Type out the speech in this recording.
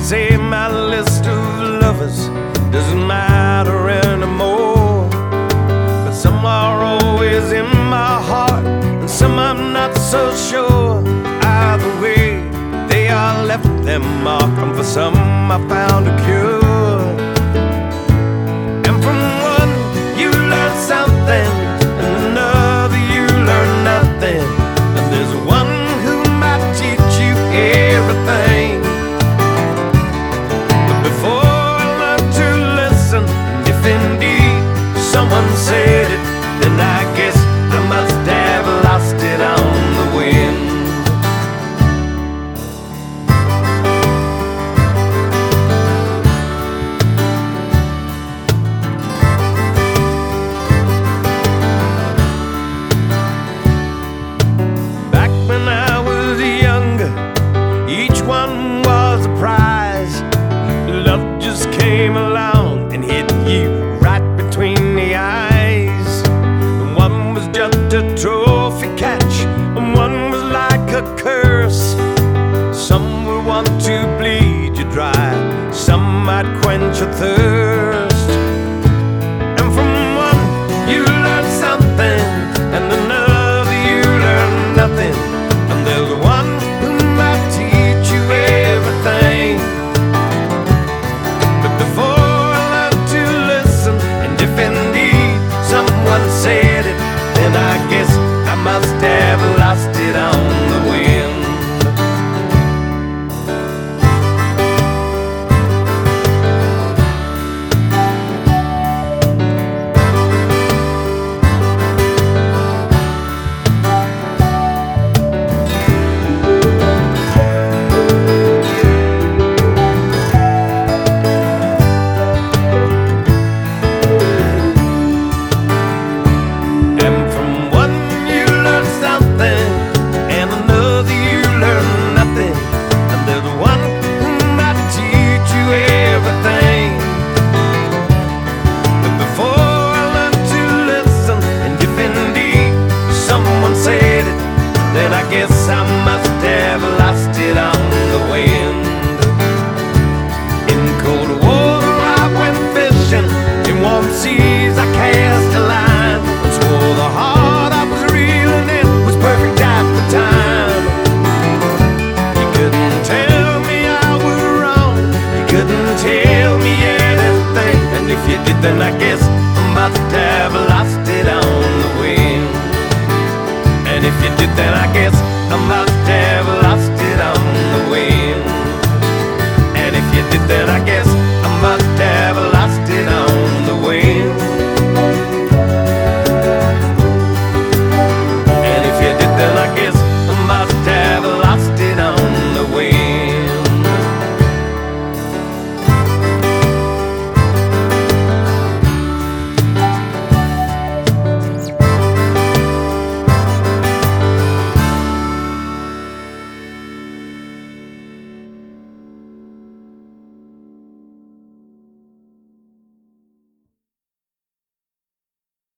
say my list of lovers doesn't matter anymore, but some are always in my heart and some I'm not so sure. Either way, they all left their mark, and for some I found a cure. And from one you learn something, and another you learn nothing, and there's one who might teach you everything. But before I learned to listen, if indeed someone said it, then I guess I must have lost it on the wind. Each one was a prize. Love just came along and hit you right between the eyes. And one was just a trophy catch, and one was like a curse. Some would want to bleed you dry, some might quench your thirst. And from one you learn something, and another you learn nothing, and there's one who might teach you everything. But before I learned to listen, and if indeed someone said it, then I guess I must have lost it on the wind. Then I guess I must have lost it on the wind. In cold water I went fishing, in warm seas I cast a line, and swore the heart I was reeling in was perfect at the time. You couldn't tell me I was wrong, you couldn't tell me anything, and if you did, then I guess I must have lost it on the wind. And if you did, then I guess